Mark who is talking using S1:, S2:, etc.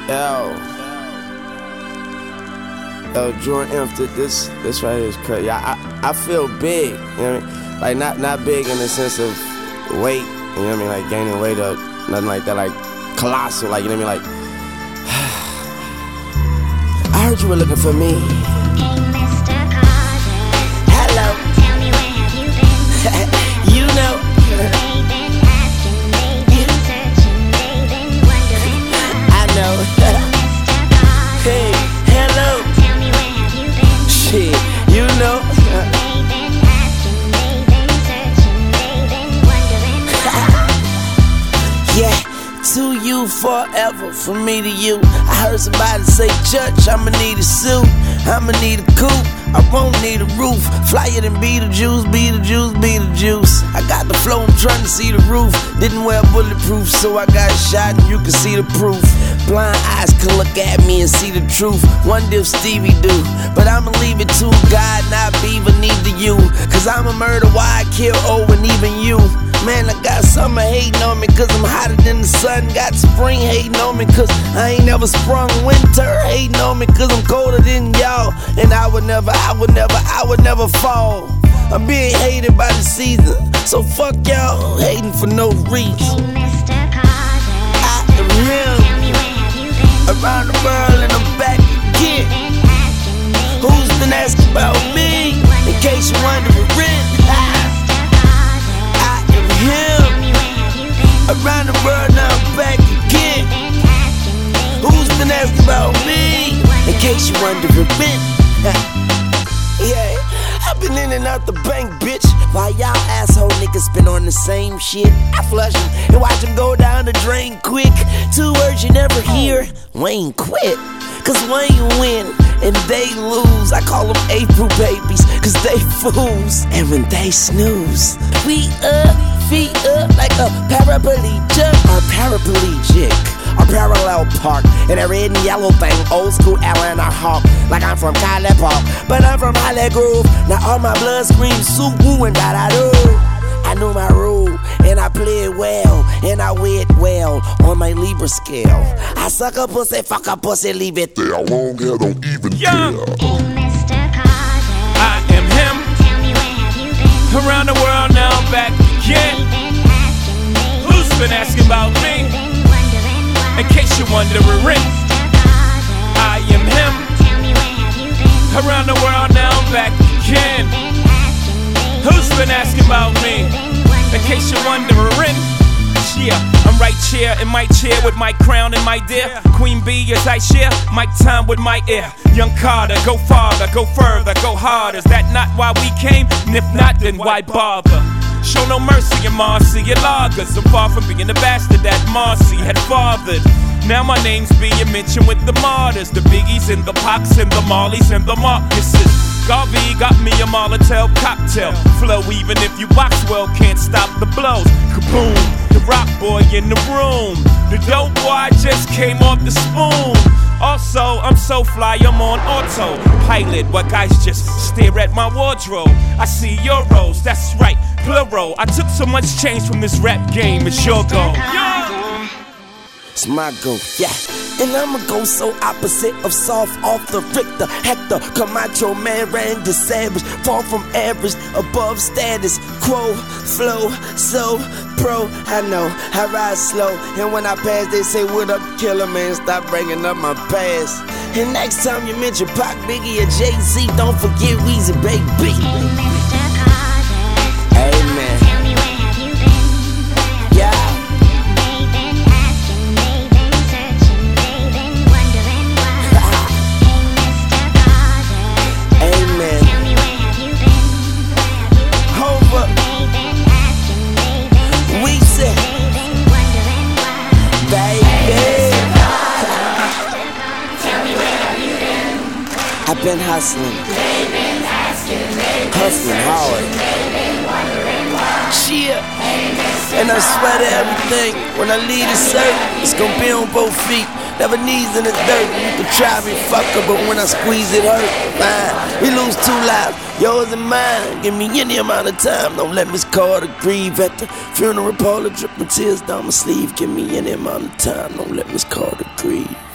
S1: Yo, Jordan Inf, this right here is crazy. Yeah, I feel big, you know what I mean? Like not big in the sense of weight, you know what I mean? Like gaining weight or nothing like that, like colossal, like, you know what I mean? Like, I heard you were looking for me.
S2: Hey, Mr. Carter.
S1: Hello.
S2: Tell me, where have you been?
S1: You know.
S2: They've been asking, they've been searching, they've been wondering why.
S1: I know.
S2: Mr. Carter.
S1: Hey, hello.
S2: Tell me, where have you been?
S1: Shit, you know.
S2: They've been asking, they've been searching, they've been wondering why.
S1: Yeah, to you forever, from me to you. I heard somebody say, Church, I'ma need a suit, I'ma need a coupe, I won't need a roof. Flyer than Beetlejuice, Beetlejuice, Beetlejuice. I got the flow, I'm trying to see the roof. Didn't wear bulletproof, so I got shot and you can see the proof. Blind eyes can look at me and see the truth. Wonder if Stevie do, but I'ma leave it to God, not Beaver, neither you. Cause I'm a murder, why I kill and even you. Man, I got summer hating on me cause I'm hotter than the sun. Got spring hating on me cause I ain't never sprung. Winter hating on me cause I'm colder than y'all. And I would never fall. I'm being hated by the season, so fuck y'all hating for no reason.
S2: Hey, Mr. Carter.
S1: I am him,
S2: Tell me, where have you been?
S1: around the world and I'm back again.
S2: Been asking, they've
S1: Who's been asking about me? In case you're wondering,
S2: Mr. Carter.
S1: I am him,
S2: Tell me, where have you been?
S1: around the world now I'm back again.
S2: Been asking, they've
S1: Who's been asking about me? In case you're wondering, yeah, I've been in and out the bank, bitch. While y'all asshole niggas been on the same shit. I flush them and watch them go down the drain quick. 2 words you never hear, Wayne quit. Cause Wayne win and they lose. I call them April babies cause they fools. And when they snooze, we up, feet up like a paraplegic or paraplegic. A parallel park in a red and yellow thing, old school Atlanta Hawk. Like I'm from College Park, but I'm from Holly Grove. Now all my blood screams Subaru and da-da-do. I know my rule, and I play it well, and I wear it well on my Libra scale. I suck a pussy, fuck a pussy, leave it there.
S3: Long hair don't even
S2: Hey, Mr. Carter.
S4: I am him.
S2: Tell me, where have you been?
S4: Around the world now I'm back again.
S2: Been asking, they've
S4: Who's been asking about me?
S2: been wondering why.
S4: In case you're wondering,
S2: Mr. Carter.
S4: I am him.
S2: Tell me, where have you been?
S4: Around the world now I'm back again.
S2: Been asking, they've
S4: Who's been asking about me? In case you're wondering, yeah, I'm right here in my chair with my crown and my dear Queen Bee as I share my time with my ear. Young Carter, go farther, go further, go harder. Is that not why we came? And if not, then why bother? Show no mercy in Marcy and lagers. I'm far from being the bastard that Marcy had fathered. Now my name's being mentioned with the martyrs, the Biggies and the Pops and the Marleys and the Marcuses. Garvey got me a Molotov cocktail flow. Even if you box well, can't stop the blows. Kaboom, the rock boy in the room. The dope boy just came off the spoon. Also, I'm so fly, I'm on autopilot. What guys just stare at my wardrobe. I see euros, that's right, plural. I took so much change from this rap game, it's your goal.
S1: It's my go, yeah. And I'ma go so opposite of soft off the Richter, Hector, Camacho, man, Randy Savage. Far from average, above status quo, flow, so pro. I know, I ride slow, and when I pass, they say, what up, killer, man, stop bringing up my past. And next time you mention Pac, Biggie, or Jay-Z, don't forget Weezy, baby.
S2: Hey, Mr. Carter.
S1: Amen.
S2: Tell me, where have you been?
S1: Yeah.
S2: They've been asking, they've been searching, they've been wondering why. Hey, Mr. Carter.
S1: Amen.
S2: Tell me, where have you been?
S1: Over.
S2: They've been asking, they've been
S1: We
S2: searching,
S1: said,
S2: they've been wondering why.
S1: baby.
S2: Tell me, where have you been?
S1: I've been hustling.
S2: They've been asking, they've been
S1: Hustling hard.
S2: they've been wondering why.
S1: Shit. And I swear to everything, when I leave this earth, it's gonna be on both feet. Never knees in the dirt. You can try me, fucker, but when I squeeze it hurt. Fine. We lose 2 lives, yours and mine. Give me any amount of time. Don't let Miss Carter grieve at the funeral parlor, dripping tears down my sleeve. Give me any amount of time. Don't let Miss Carter grieve.